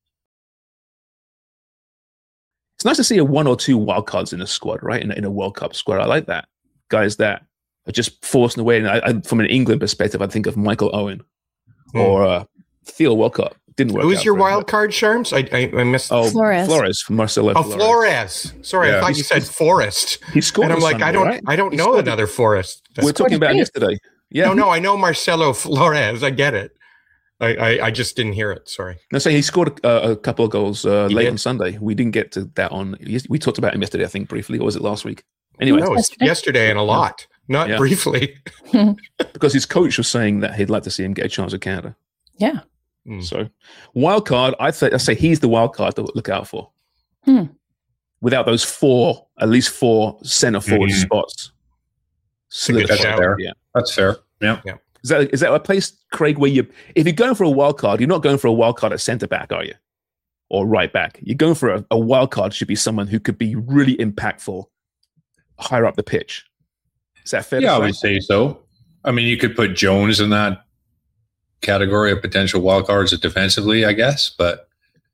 It's nice to see 1 or 2 wild cards in a squad, right? In a World Cup squad. I like that. Guys that are just forcing away. And from an England perspective, I think of Michael Owen or Theo Walcott. Didn't work. Who's out your for him, wild but- card, Sharms? I missed. Oh, Flores. Flores, Marcelo. Oh, Flores. Sorry, Yeah. I thought you said Forest. He scored. And I'm on like, Sunday, right? I don't He know scored- another Forest. We were talking about him great. yesterday. Yeah. No, I know Marcelo Flores. I get it. I just didn't hear it. Sorry. No, so he scored a couple of goals late did? on Sunday. We didn't get to that on. We talked about him yesterday, I think, briefly, or was it last week? Anyway, No, it's yesterday and a lot, not Yeah. briefly. because his coach was saying that he'd like to see him get a chance at Canada. Yeah. So, wild card, I say he's the wild card to look out for. Hmm. Without those at least four center forward Mhm. spots. a good That's shout. fair. Yeah. That's fair. Yeah. Is that a place, Craig, where if you're going for a wild card, you're not going for a wild card at center back, are you? Or right back. You're going for a wild card should be someone who could be really impactful higher up the pitch. Is that fair? Yeah, I to would say? say so. I mean, you could put Jones in that category of potential wild cards defensively, I guess. But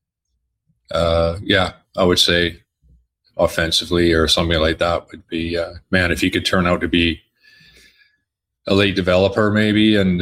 yeah, I would say offensively or something like that would be, man, if you could turn out to be a late developer maybe, and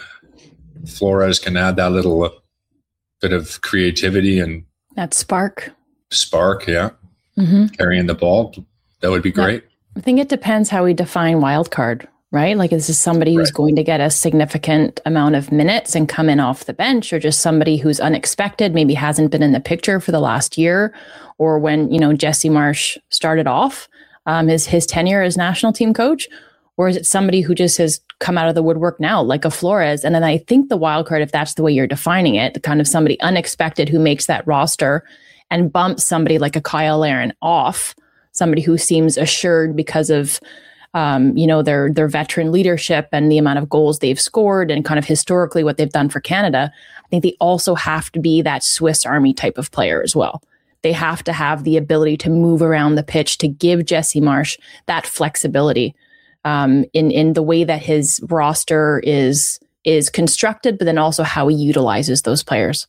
Flores can add that little bit of creativity and That spark. spark, yeah, Hmm. carrying the ball, that would be Yeah. great. I think it depends how we define wild card, right? Like, is this somebody who's Right. going to get a significant amount of minutes and come in off the bench, or just somebody who's unexpected, maybe hasn't been in the picture for the last year, or when, Jesse Marsh started off his tenure as national team coach, or is it somebody who just has come out of the woodwork now, like a Flores? And then I think the wild card, if that's the way you're defining it, the kind of somebody unexpected who makes that roster and bumps somebody like a Kyle Larin off, somebody who seems assured because of their veteran leadership and the amount of goals they've scored and kind of historically what they've done for Canada. I think they also have to be that Swiss Army type of player as well. They have to have the ability to move around the pitch to give Jesse Marsh that flexibility in the way that his roster is constructed, but then also how he utilizes those players.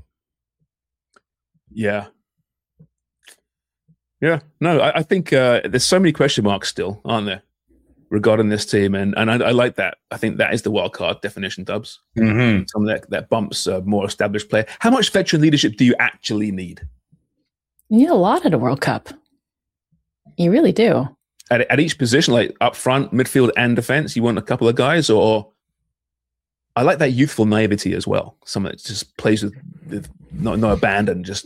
Yeah. Yeah. No, I think there's so many question marks still, aren't there, regarding this team? And I like that. I think that is the wild card definition, Dubs. Mm-hmm. Someone that bumps a more established player. How much veteran leadership do you actually need? You need a lot at a World Cup. You really do. At each position, like up front, midfield, and defense, you want a couple of guys, or I like that youthful naivety as well. Someone that just plays with no abandon, just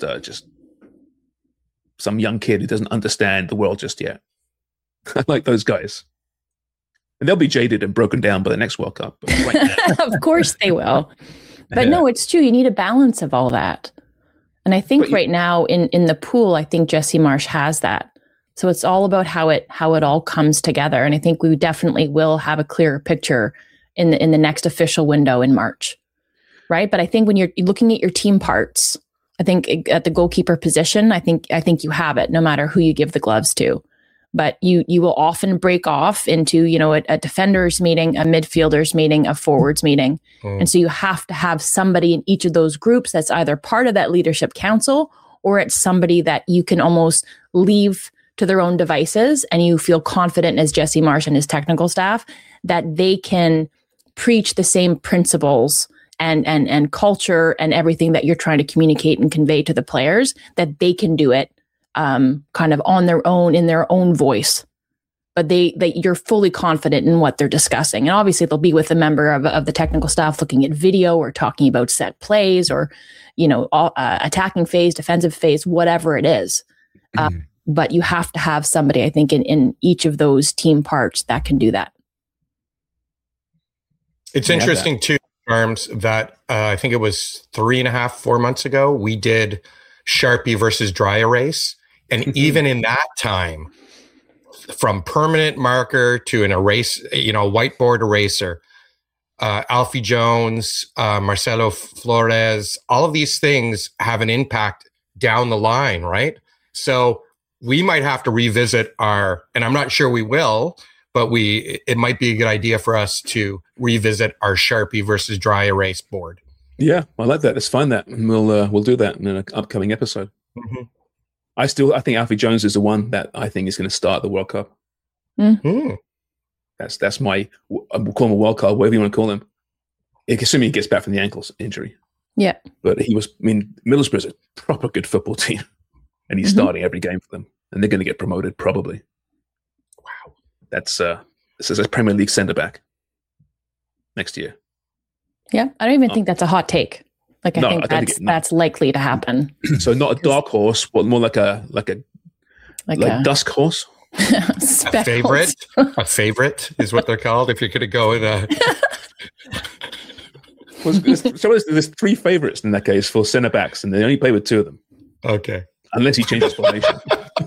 some young kid who doesn't understand the world just yet. I like those guys, and they'll be jaded and broken down by the next World Cup. But right now, Of course they will. But Yeah. no, it's true. You need a balance of all that. And I think But you- right now in the pool, I think Jesse Marsh has that. So it's all about how it all comes together. And I think we definitely will have a clearer picture in the next official window in March. Right. But I think when you're looking at your team parts, I think at the goalkeeper position, I think you have it no matter who you give the gloves to. But you will often break off into, a defender's meeting, a midfielder's meeting, a forwards meeting. And so you have to have somebody in each of those groups that's either part of that leadership council, or it's somebody that you can almost leave to their own devices and you feel confident as Jesse Marsh and his technical staff that they can preach the same principles and culture and everything that you're trying to communicate and convey to the players, that they can do it kind of on their own, in their own voice. But you're fully confident in what they're discussing. And obviously they'll be with a member of the technical staff looking at video or talking about set plays or, attacking phase, defensive phase, whatever it is. But you have to have somebody, I think, in each of those team parts that can do that. It's interesting too, Arms, that I think it was 4 months ago, we did Sharpie versus dry erase. And even in that time, from permanent marker to an erase, whiteboard eraser, Alfie Jones, Marcelo Flores, all of these things have an impact down the line, right? So we might have to revisit and I'm not sure we will, but it might be a good idea for us to revisit our Sharpie versus dry erase board. yeah, I like that. Let's find that, and we'll do that in an upcoming episode. Mm-hmm. I think Alfie Jones is the one that I think is going to start the World Cup. That's my, we'll call him a wild card, whatever you want to call him. Assuming he gets back from the ankles injury. Yeah. But Middlesbrough's a proper good football team. And he's starting every game for them. And they're going to get promoted, probably. Wow. That's this is a Premier League centre-back next year. Yeah. I don't even think that's a hot take. Like, I think that's likely to happen. So not a dark horse, but more like a dusk horse. A favorite? A favorite is what they're called if you're going to go in a... So there's 3 favorites in that case for centre backs, and they only play with 2 of them. Okay. Unless he changes formation.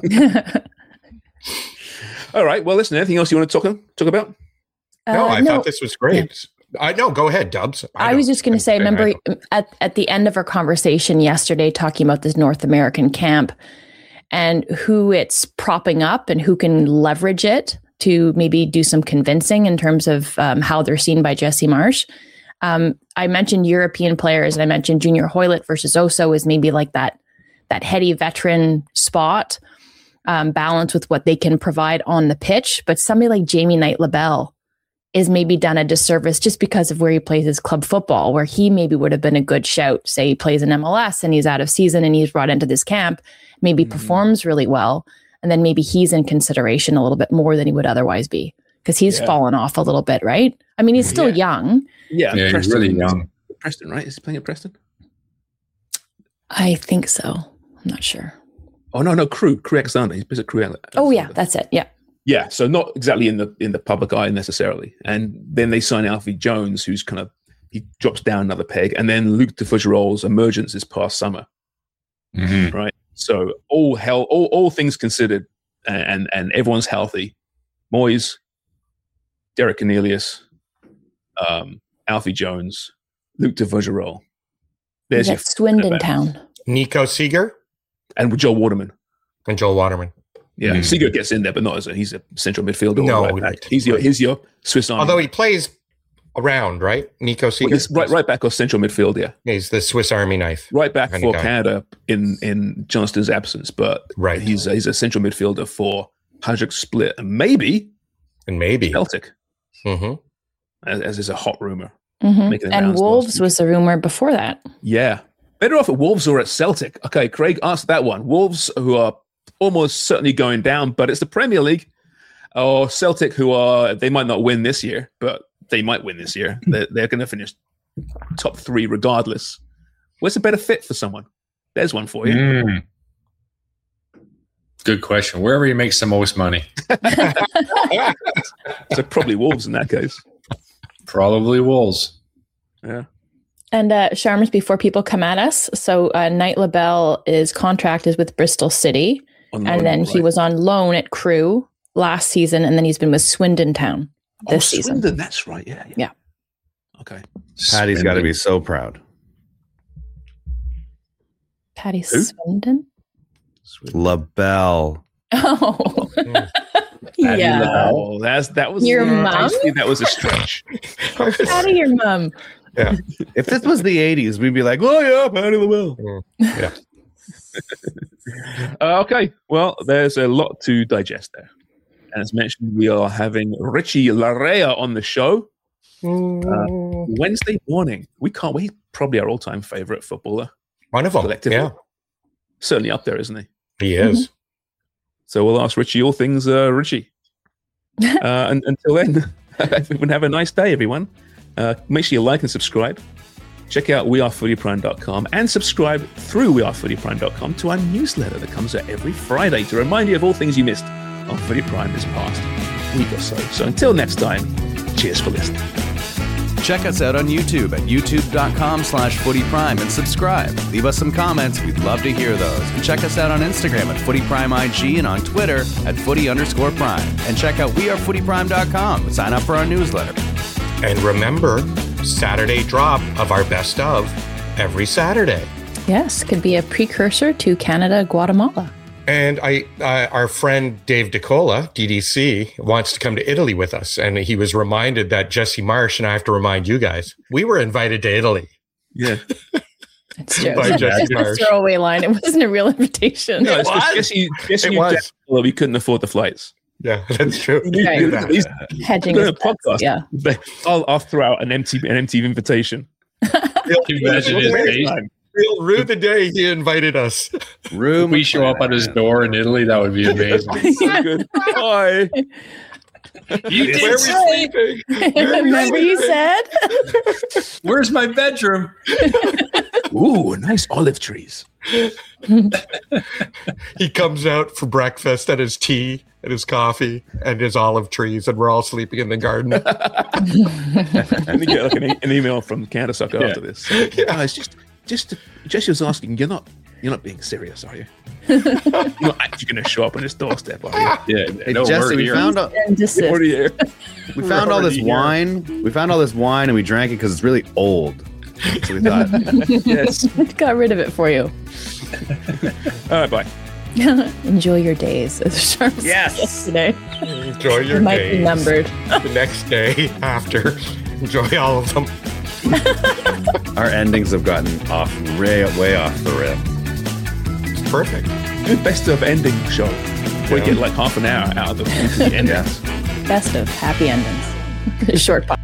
All right. Well, listen, anything else you want to talk about? No, I thought this was great. No, go ahead, Dubs. I was just going to say, remember at the end of our conversation yesterday, talking about this North American camp and who it's propping up and who can leverage it to maybe do some convincing in terms of how they're seen by Jesse Marsch. I mentioned European players, and I mentioned Junior Hoylett versus Oso is maybe like that heady veteran spot, balanced with what they can provide on the pitch. But somebody like Jamie Knight-Labelle is maybe done a disservice just because of where he plays his club football, where he maybe would have been a good shout. Say he plays in MLS and he's out of season and he's brought into this camp, maybe performs really well, and then maybe he's in consideration a little bit more than he would otherwise be because he's fallen off a little bit, right? I mean, he's still young. Yeah, he's really young. Preston, right? Is he playing at Preston? I think so. I'm not sure. Oh no, Crew Alexander. He's at Crew Alexander. Oh yeah, that's it. Yeah. Yeah, so not exactly in the public eye necessarily. And then they sign Alfie Jones, who's he drops down another peg, and then Luke de Fougerol's emergence is past summer, right? So all things considered, and everyone's healthy. Moyes, Derek Cornelius, Alfie Jones, Luke de Fougerol. There's your Swindon Town. Nico Seeger and Joel Waterman. Yeah, Seeger gets in there, but not he's a central midfielder. No, right. He's your Swiss Army. Although he plays around, right? Nico Seeger, right back or central midfield. Yeah, he's the Swiss Army knife. Right back for Canada in Johnston's absence, but he's a central midfielder for Hajduk Split and maybe Celtic. As is a hot rumor. And Wolves was the rumor before that. Yeah, better off at Wolves or at Celtic. Okay, Craig asked that one. Wolves, who are almost certainly going down, but it's the Premier League, or Celtic, they might not win this year, but they might win this year. They're going to finish top 3 regardless. Where's a better fit for someone? There's one for you. Good question. Wherever he makes the most money. So probably Wolves in that case. Probably Wolves. Yeah. And Sharmers, before people come at us, so Knight-Labelle, his contract is with Bristol City. And then he was on loan at Crew last season, and then he's been with Swindon Town this season. Swindon, that's right. Yeah. Okay. Patty's got to be so proud. Patty Swindon? LaBelle. Oh. Yeah. LaBelle. That was your mom. That was a stretch. Patty, your mom. Yeah. If this was the 80s, we'd be like, oh yeah, Patty LaBelle. Yeah. Okay, well, there's a lot to digest there. And as mentioned, we are having Richie Larea on the show Wednesday morning. We can't wait. Probably our all-time favorite footballer. One of them, yeah. Certainly up there, isn't he? He is. So we'll ask Richie all things Richie. And until then, everyone have a nice day, everyone. Make sure you like and subscribe. Check out wearefootyprime.com and subscribe through wearefootyprime.com to our newsletter that comes out every Friday to remind you of all things you missed on Footy Prime this past week or so. So until next time, cheers for listening. Check us out on YouTube at youtube.com/footyprime and subscribe. Leave us some comments. We'd love to hear those. And check us out on Instagram at footyprimeig and on Twitter at footy_prime. And check out wearefootyprime.com and sign up for our newsletter. And remember, Saturday drop of our best of every Saturday. Yes, could be a precursor to Canada, Guatemala. And our friend Dave DeCola, DDC, wants to come to Italy with us. And he was reminded that Jesse Marsch, and I have to remind you guys, we were invited to Italy. Yeah. It's just a throwaway line. It wasn't a real invitation. No, it's Jesse we couldn't afford the flights. Yeah, that's true. Hedging his bets, yeah. I'll throw out an empty invitation. Can you imagine his face? He'll rue the day he invited us. If we show up at his door in Italy, that would be amazing. So good. Bye. You Where did are we say, sleeping? Remember you said? where's my bedroom? Ooh, nice olive trees. He comes out for breakfast and his tea and his coffee and his olive trees, and we're all sleeping in the garden. And you get like an email from Countersucker after this. So, guys, just was asking. You're not being serious, are you? You're not actually going to show up on his doorstep, are you? Yeah, Hey, no, Jesse, we're we here. found What are you? we found all this already here. wine. We found all this wine and we drank it because it's really old. So we thought, Yes. Got rid of it for you. All right, bye. Enjoy your days. As Sharp said Yes. yesterday. Enjoy your It might days. be numbered. The next day after, enjoy all of them. our endings have gotten off way off the rail. It's perfect. Best of ending show. We get like half an hour out of the endings. Best of happy endings. Short podcast.